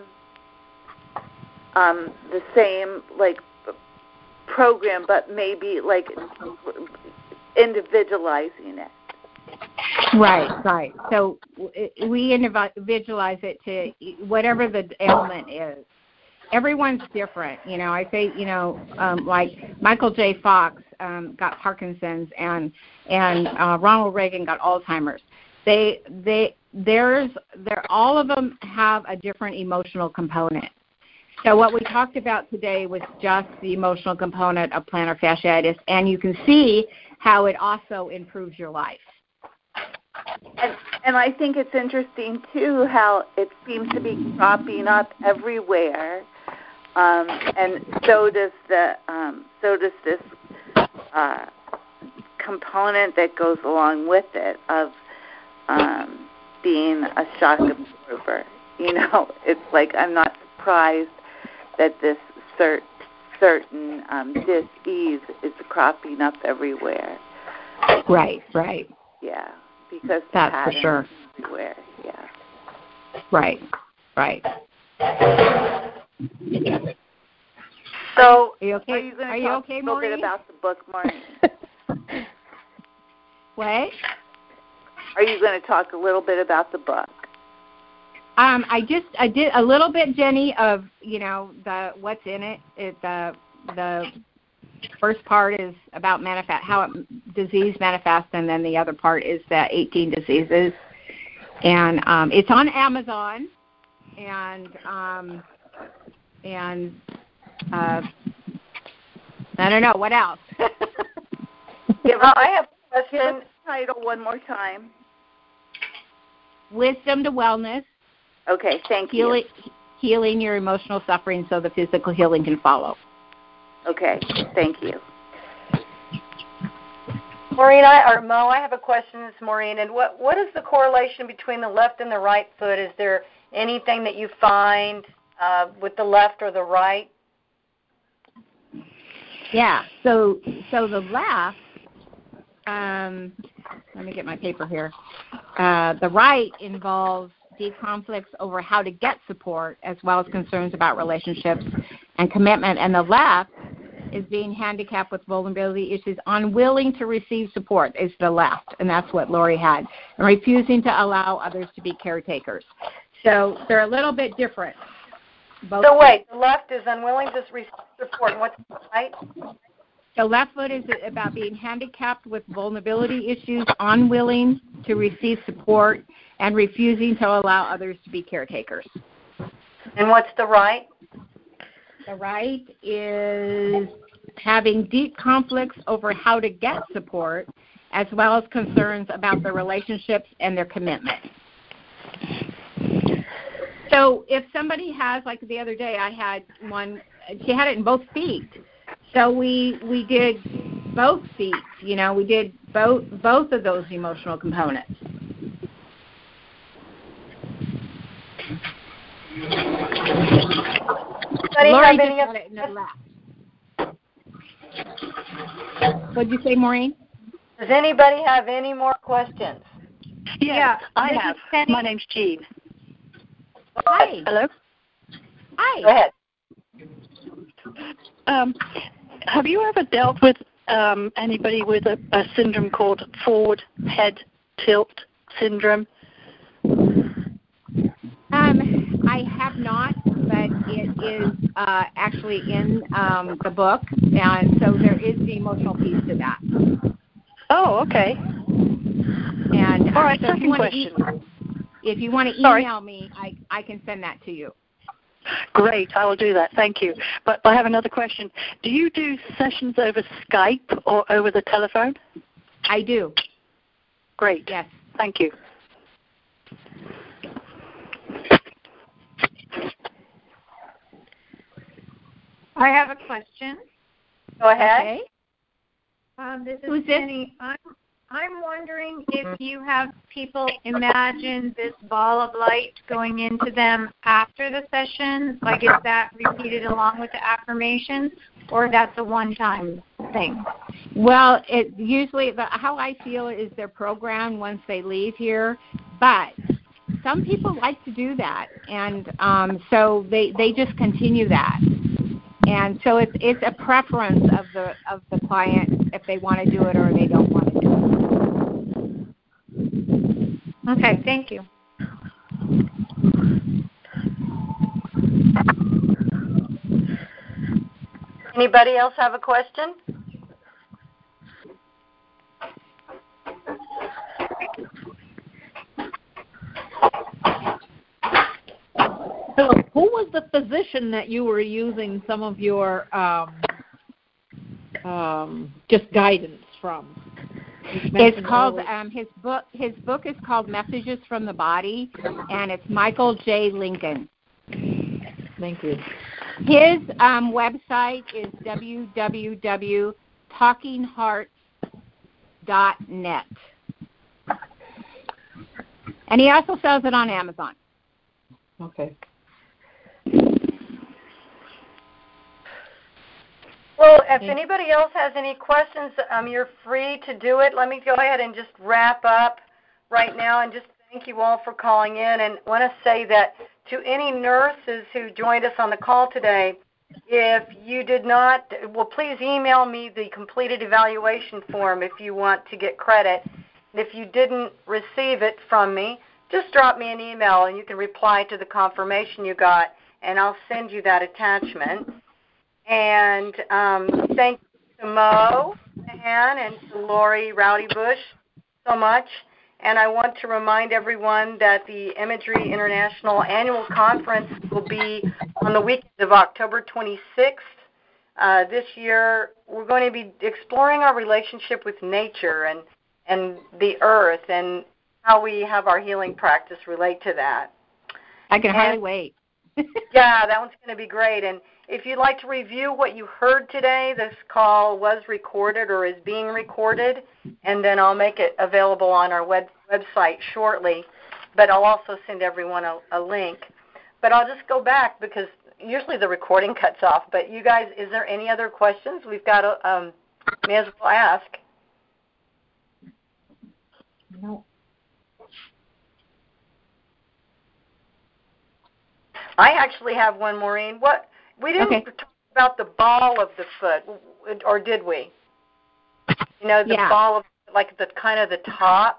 um, the same like program, but maybe like individualizing it. Right, right. So we individualize it to whatever the ailment is. Everyone's different. You know, I say, you know, um, like Michael J. Fox um, got Parkinson's and and uh, Ronald Reagan got Alzheimer's. They they there's there all of them have a different emotional component. So what we talked about today was just the emotional component of plantar fasciitis, and you can see how it also improves your life. And, and I think it's interesting, too, how it seems to be cropping up everywhere, um, and so does the um, so does this uh, component that goes along with it of um, being a shock absorber. You know, it's like I'm not surprised that this cert, certain um, dis-ease is cropping up everywhere. Right, right. Yeah. Because that's for sure. Everywhere, yeah. Right, right. So, are you okay? Are you going to are talk you okay, a little Maureen? bit about the book, Maureen? What? Are you going to talk a little bit about the book? Um, I just I did a little bit, Jenny, of you know the what's in it. It the the first part is about manifest, how it, disease manifests, and then the other part is the eighteen diseases. And um, it's on Amazon, and um, and uh, I don't know what else. Give uh, us, I have a give question. us the title one more time. Wisdom to Wellness. Okay, thank healing, you. Healing your emotional suffering so the physical healing can follow. Okay, thank you. Maureen, I, or Mo, I have a question. It's Maureen. And what, what is the correlation between the left and the right foot? Is there anything that you find uh, with the left or the right? Yeah. So so the left. Um, let me get my paper here. Uh, the right involves deep conflicts over how to get support, as well as concerns about relationships and commitment. And the left is being handicapped with vulnerability issues, unwilling to receive support is the left, and that's what Lori had, and refusing to allow others to be caretakers. So they're a little bit different. Both so wait, the left is unwilling to receive support, and what's the right? The left foot is about being handicapped with vulnerability issues, unwilling to receive support, and refusing to allow others to be caretakers. And what's the right? The right is having deep conflicts over how to get support, as well as concerns about their relationships and their commitment. So if somebody has, like the other day, I had one, she had it in both feet. So we we did both feet, you know, we did both both of those emotional components. Lori just had it in the left. What'd you say, Maureen? Does anybody have any more questions? Yes, yeah, I have. My name's Jean. Hi. Hello? Hi. Go ahead. Um, have you ever dealt with um, anybody with a, a syndrome called forward head tilt syndrome? Um, I have not, but it is uh, actually in um, the book, and so there is the emotional piece to that. Oh, okay. And all right. So second if question. E- if you want to Sorry. email me, I I can send that to you. Great, I will do that. Thank you. But I have another question. Do you do sessions over Skype or over the telephone? I do. Great. Yes. Thank you. I have a question. Go ahead. Okay. Um, this is Who's this? Jenny. I'm I'm wondering if you have people imagine this ball of light going into them after the session. Like, is that repeated along with the affirmations, or that's a one-time thing? Well, it usually, the, how I feel is they're programmed once they leave here, but some people like to do that, and um, so they, they just continue that. And so it's it's a preference of the of the client if they want to do it or they don't want to do it. Okay, thank you. Anybody else have a question? So who was the physician that you were using some of your um, um, just guidance from? It's called um, his book. His book is called Messages from the Body, and it's Michael J. Lincoln. Thank you. His um, website is w w w dot talking hearts dot net, and he also sells it on Amazon. Okay. Well, if anybody else has any questions, um, you're free to do it. Let me go ahead and just wrap up right now and just thank you all for calling in. And want to say that to any nurses who joined us on the call today, if you did not, well, please email me the completed evaluation form if you want to get credit. If you didn't receive it from me, just drop me an email and you can reply to the confirmation you got, and I'll send you that attachment. And um, thank you to Mo Mahan and to Lori Rowdy Bush so much. And I want to remind everyone that the Imagery International Annual Conference will be on the weekend of October twenty-sixth. Uh, this year, we're going to be exploring our relationship with nature and, and the earth and how we have our healing practice relate to that. I can and, hardly wait. Yeah, that one's going to be great. And if you'd like to review what you heard today, this call was recorded or is being recorded, and then I'll make it available on our web, website shortly. But I'll also send everyone a, a link. But I'll just go back because usually the recording cuts off. But you guys, is there any other questions? We've got to, um, may as well ask. No. I actually have one, Maureen. What we didn't okay. talk about the ball of the foot, or did we? You know, the yeah. ball of like the kind of the top.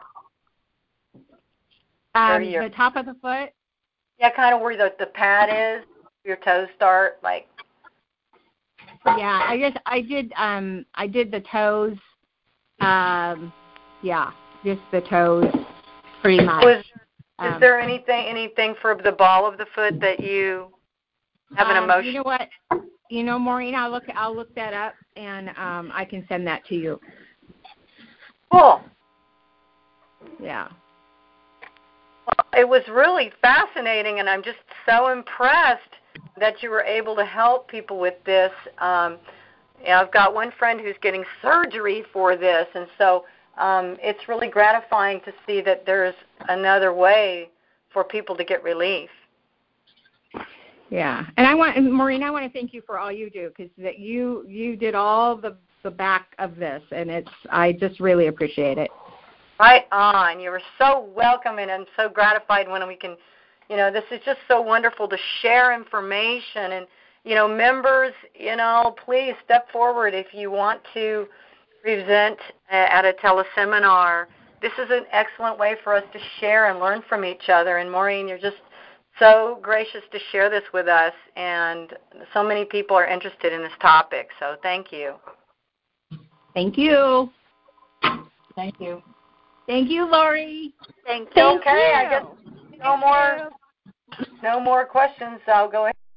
Um, the top of the foot. Yeah, kind of where the the pad is. Your toes start, like. Yeah, I guess I did. Um, I did the toes. Um, yeah, just the toes, pretty much. Was, um, is there anything anything for the ball of the foot that you have an um, emotion? You know what? You know, Maureen, I'll look. I'll look that up, and um, I can send that to you. Cool. Yeah. Well, it was really fascinating, and I'm just so impressed that you were able to help people with this. Um, I've got one friend who's getting surgery for this, and so um, it's really gratifying to see that there's another way for people to get relief. Yeah, and I want, Maureen, I want to thank you for all you do because that you you did all the the back of this, and it's I just really appreciate it. Right on. You were so welcome, and I'm so gratified when we can, you know, this is just so wonderful to share information. And, you know, members, you know, please step forward if you want to present at a teleseminar. This is an excellent way for us to share and learn from each other. And, Maureen, you're just so gracious to share this with us, and so many people are interested in this topic. So thank you. Thank you. Thank you. Thank you, Lori. Thank you. Okay, I guess no more, no more questions. I'll go ahead.